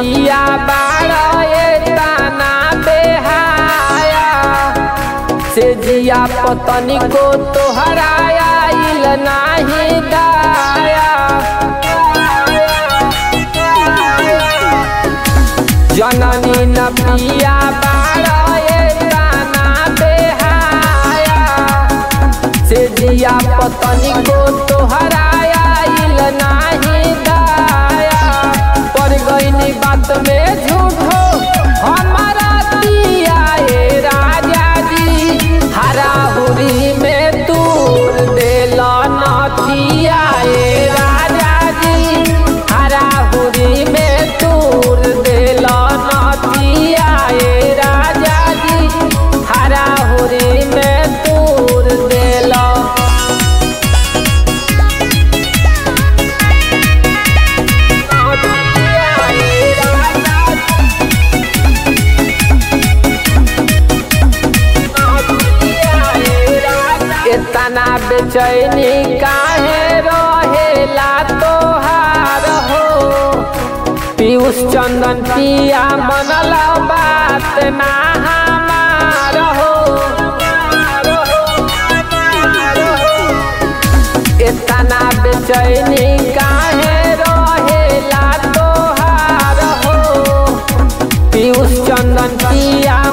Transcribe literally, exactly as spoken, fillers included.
पिया बाड़ा ये ताना बेहाया से जिया पतनी को तोहराया इल नाही दाया। जननी न पिया बाड़ा ये ताना बेहाया से जिया पतनी को तोहराया इल नाही दाया। पर गईनी बात में झूठो हमारा दिया ए राजा जी हरा हुरी में दूर देला नथिया ए राजा जी हरा हुरी में दूर देला नथिया ए राजा जी हरा हुरी में दूर देला। इतना बेचैनी काहे रहेला तोहार हो पीयूष चंदन पिया मनला बात ना हमार हो। इतना बेचैनी काहे रहेला तोहार हो पीयूष चंदन पिया